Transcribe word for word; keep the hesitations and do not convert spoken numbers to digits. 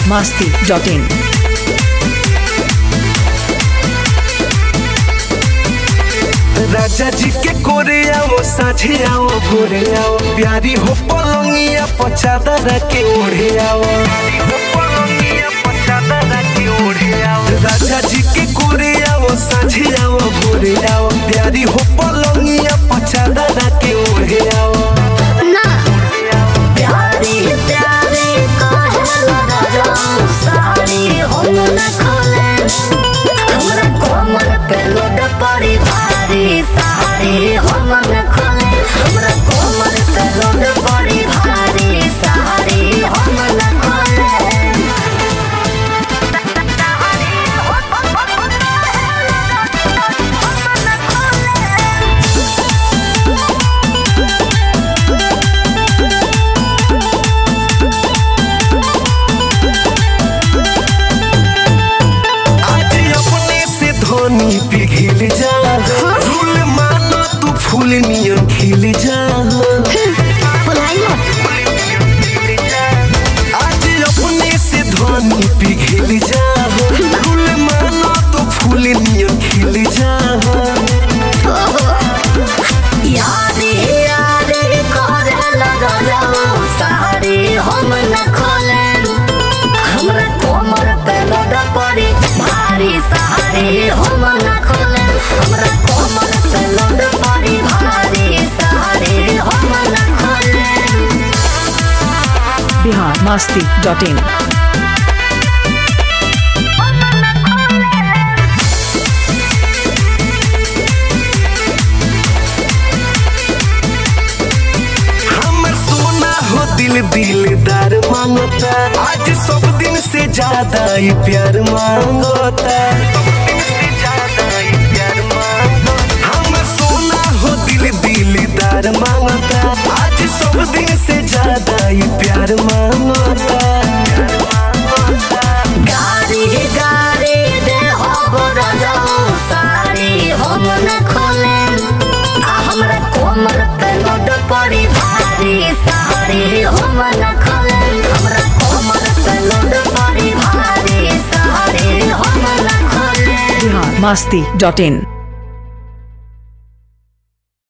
masti dot in. राजा जी के कोरे आओ साझे आओ भोरे आओ प्यारी हो पलंगिया पचादर के ओढ़े आओ राजा जी के कोरे आओ साझे आओ भोरे आओ प्यारी हो पलंगिया पचादर के ओढ़े आओ ना प्यारी प्यारी कहला राजा सारी हम न खोले हमरा कोमल पे लोड पड़ी भारी सारी हम न खोले हमरा कोमल पे लोड पड़ी भारी सारी हम न खोले पिघल जा फूल मानो तू फूल नियन खिल जा आज अपने से ध्वनि पिघल जा फूल मानो तू फूल नियन खिल जा यारी यारी कहला राजा सारी हम न खोले हमरा कोमर पे लोड पड़ी भारी सारी हम न खोले हमरा कोमर पे लोड पड़ी भारी सारी हम न खोले Bihar masti dot in. दिल दिलदार मांगता आज सब दिन से ज्यादा ही प्यार मांगता हम सोना हो दिल दिलदार मांगता आज सब दिन से ज्यादा ही प्यार मांगता गाड़ी गाड़ी दे हो राजा सारी हम न खोले हमरा कोमर पे लोड पड़ी भारी सारी हम न खोले हमरा कोमर पे लोड पड़ी भारी सारी हम न खोले Bihar masti dot in.